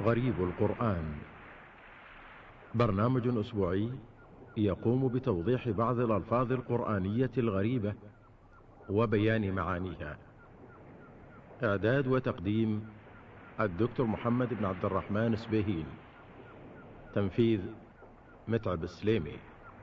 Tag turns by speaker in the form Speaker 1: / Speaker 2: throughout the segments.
Speaker 1: غريب القرآن، برنامج أسبوعي يقوم بتوضيح بعض الألفاظ القرآنية الغريبة وبيان معانيها. إعداد وتقديم الدكتور محمد بن عبد الرحمن سبيهين. تنفيذ متعب السليمي.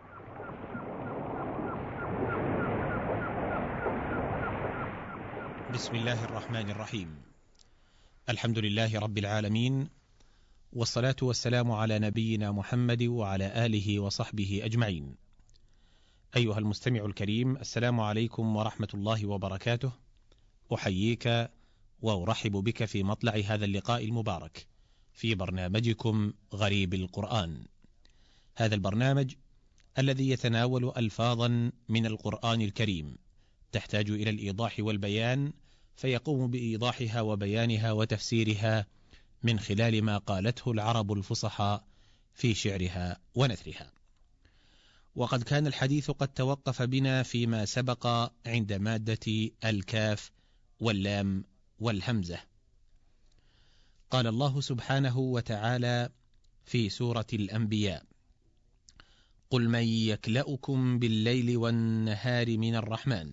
Speaker 2: بسم الله الرحمن الرحيم. الحمد لله رب العالمين، والصلاة والسلام على نبينا محمد وعلى آله وصحبه أجمعين. أيها المستمع الكريم، السلام عليكم ورحمة الله وبركاته. أحييك وأرحب بك في مطلع هذا اللقاء المبارك في برنامجكم غريب القرآن. هذا البرنامج الذي يتناول ألفاظا من القرآن الكريم تحتاج إلى الإيضاح والبيان، فيقوم بإيضاحها وبيانها وتفسيرها من خلال ما قالته العرب الفصحاء في شعرها ونثرها. وقد كان الحديث قد توقف بنا فيما سبق عند مادة الكاف واللام والهمزة. قال الله سبحانه وتعالى في سورة الأنبياء: قل من يكلؤكم بالليل والنهار من الرحمن.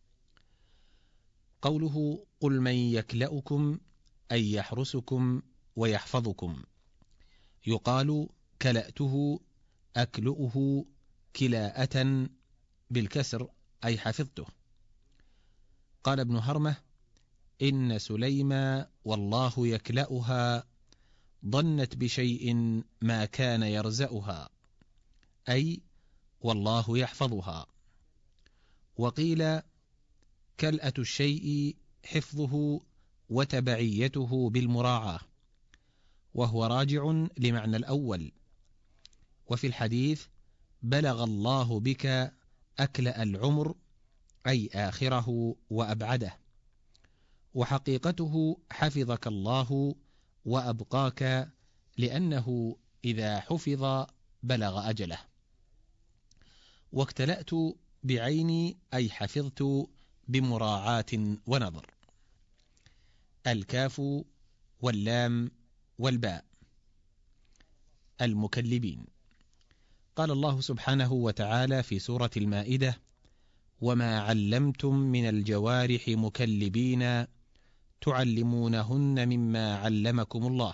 Speaker 2: قوله قل من يكلؤكم أي يحرسكم ويحفظكم. يقال كلأته أكلؤه كلاءة بالكسر أي حفظته. قال ابن هرمة: إن سليما والله يكلأها ظنت بشيء ما كان يرزأها، أي والله يحفظها. وقيل كلأة الشيء حفظه وتبعيته بالمراعاة، وهو راجع لمعنى الأول. وفي الحديث بلغ الله بك أكلأ العمر أي آخره وأبعده، وحقيقته حفظك الله وأبقاك، لأنه إذا حفظ بلغ أجله. واكتلأت بعيني أي حفظت بمراعاة ونظر. الكاف واللام والباء. المكلبين. قال الله سبحانه وتعالى في سورة المائدة: وما علمتم من الجوارح مكلبين تعلمونهن مما علمكم الله.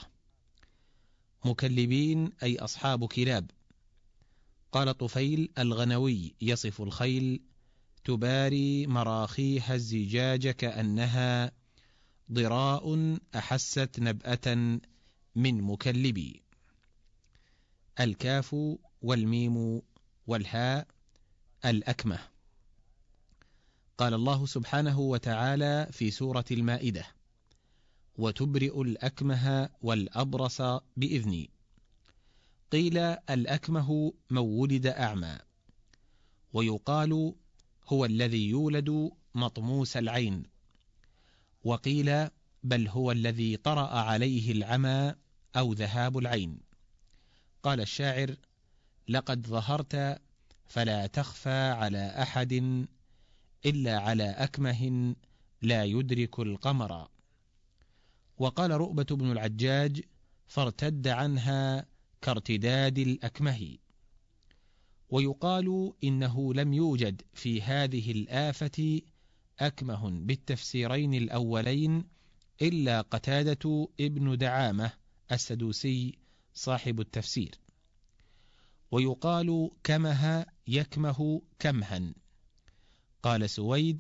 Speaker 2: مكلبين أي أصحاب كلاب. قال طفيل الغنوي يصف الخيل: تباري مراخيها الزجاج كأنها ضراء أحست نبأة من مكلبي. الكاف والميم والهاء. الأكمة. قال الله سبحانه وتعالى في سورة المائدة: وتبرئ الأكمه والأبرص بإذني. قيل الأكمه من ولد أعمى، ويقال هو الذي يولد مطموس العين، وقيل بل هو الذي طرأ عليه العمى أو ذهاب العين. قال الشاعر: لقد ظهرت فلا تخفى على أحد إلا على أكمه لا يدرك القمر. وقال رؤبة بن العجاج: فارتد عنها كارتداد الأكمه. ويقال إنه لم يوجد في هذه الآفة أكمه بالتفسيرين الأولين إلا قتادة ابن دعامة السدوسي صاحب التفسير. ويقال كمه يكمه كمها. قال سويد: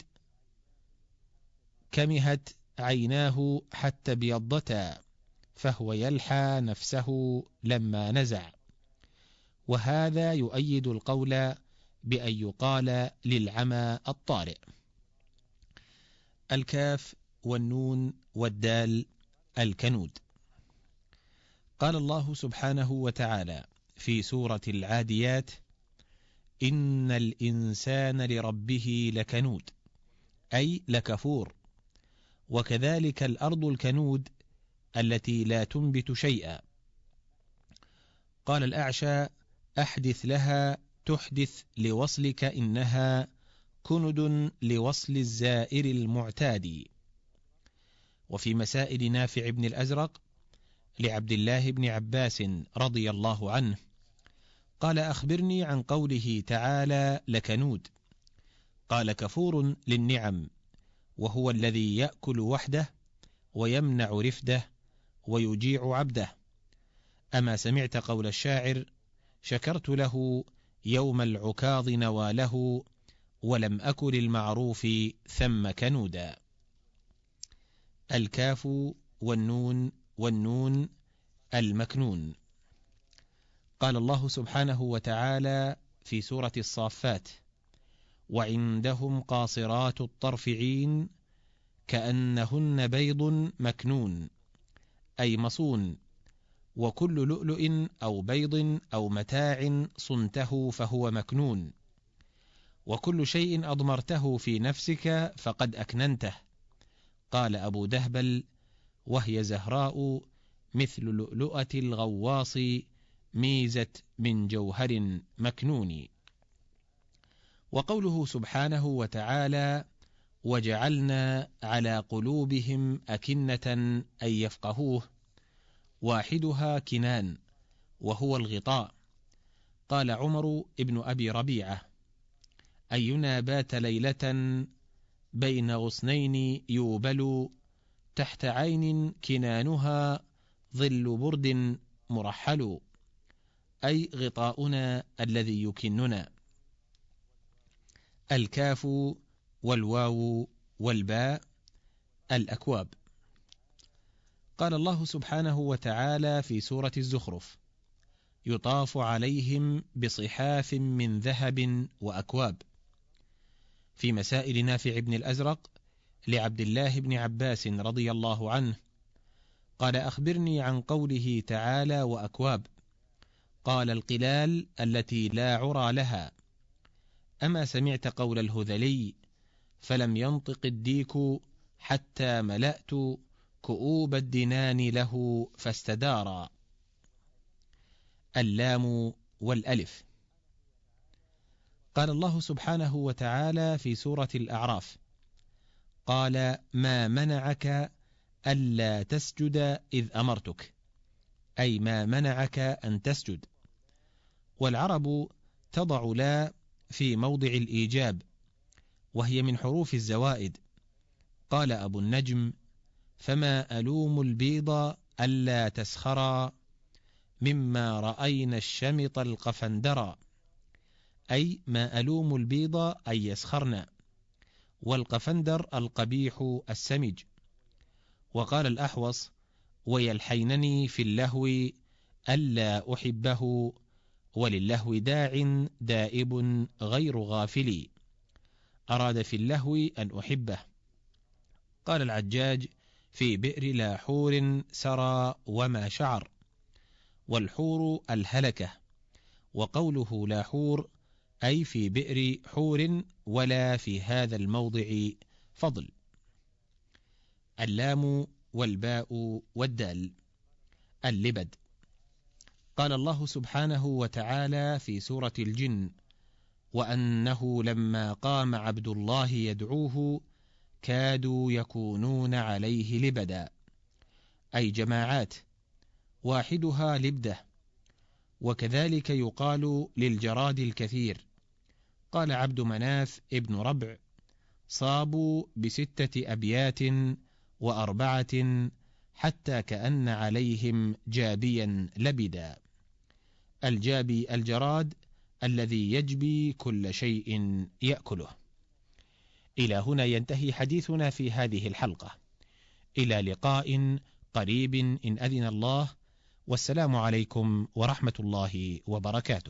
Speaker 2: كمهت عيناه حتى ابيضتا فهو يلحى نفسه لما نزع. وهذا يؤيد القول بأن يقال للعمى الطارئ. الكاف والنون والدال. الكنود. قال الله سبحانه وتعالى في سورة العاديات: إن الإنسان لربه لكنود، أي لكفور. وكذلك الأرض الكنود التي لا تنبت شيئا. قال الأعشى: أحدث لها تحدث لوصلك إنها كند لوصل الزائر المعتاد. وفي مسائل نافع بن الأزرق: لعبد الله بن عباس رضي الله عنه قال: أخبرني عن قوله تعالى: لكنود. قال: كفور للنعم، وهو الذي يأكل وحده ويمنع رفده ويجيع عبده. أما سمعت قول الشاعر: شكرت له يوم العكاظ نواله، ولم أكل المعروف ثم كنودا. الكاف والنون المكنون. قال الله سبحانه وتعالى في سورة الصافات: وعندهم قاصرات الطرف عين كأنهن بيض مكنون، أي مصون. وكل لؤلؤ أو بيض أو متاع صنته فهو مكنون، وكل شيء أضمرته في نفسك فقد أكننته. قال أبو دهبل: وهي زهراء مثل لؤلؤة الغواص ميزت من جوهر مكنون. وقوله سبحانه وتعالى: وجعلنا على قلوبهم أكنة أن يفقهوه، واحدها كنان وهو الغطاء. قال عمر ابن أبي ربيعة: أينا بات ليلة بين غصنين يوبل، تحت عين كنانها ظل برد مرحل، أي غطاؤنا الذي يكننا. الكاف والواو والباء الأكواب. قال الله سبحانه وتعالى في سورة الزخرف: يطاف عليهم بصحاف من ذهب وأكواب. في مسائل نافع بن الأزرق لعبد الله بن عباس رضي الله عنه قال: أخبرني عن قوله تعالى: وأكواب. قال: القلال التي لا عرى لها. أما سمعت قول الهذلي: فلم ينطق الديك حتى ملأت كؤوب الدنان له فاستدارا. اللام والألف. قال الله سبحانه وتعالى في سورة الأعراف: قال: ما منعك ألا تسجد إذ أمرتك، أي ما منعك أن تسجد. والعرب تضع لا في موضع الإيجاب، وهي من حروف الزوائد. قال أبو النجم: فما ألوم البيض ألا تسخرا، مما رأينا الشمط القفندرا، أي ما ألوم البيض أي يسخرنا، والقفندر القبيح السمج. وقال الأحوص: ويلحينني في اللهو ألا أحبه، وللهو داع دائب غير غافلي، أراد في اللهو أن أحبه. قال العجاج: في بئر لا حور سرى وما شعر، والحور الهلكة. وقوله لا حور أي في بئر حور ولا في هذا الموضع فضل. اللام والباء والدال اللبد. قال الله سبحانه وتعالى في سورة الجن: وأنه لما قام عبد الله يدعوه كادوا يكونون عليه لبدا، أي جماعات، واحدها لبدة. وكذلك يقال للجراد الكثير. قال عبد مناف ابن ربع: صابوا ب6 أبيات و4 حتى كأن عليهم جابيا لبدا. الجابي الجراد الذي يجبي كل شيء يأكله. إلى هنا ينتهي حديثنا في هذه الحلقة. إلى لقاء قريب إن أذن الله، والسلام عليكم ورحمة الله وبركاته.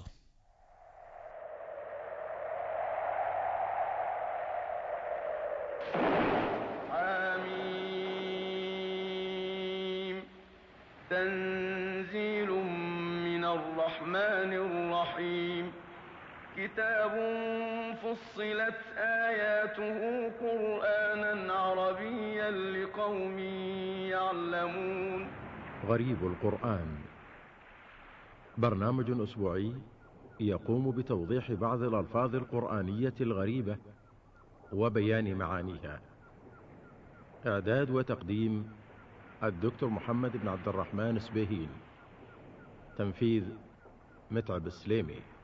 Speaker 3: حميم. تنزيل من الرحمن الرحيم. كتاب فصلت آياته قرآنا عربيا لقوم يعلمون.
Speaker 1: غريب القرآن، برنامج أسبوعي يقوم بتوضيح بعض الألفاظ القرآنية الغريبة وبيان معانيها. إعداد وتقديم الدكتور محمد بن عبد الرحمن سبيهين. تنفيذ متعب السليمي.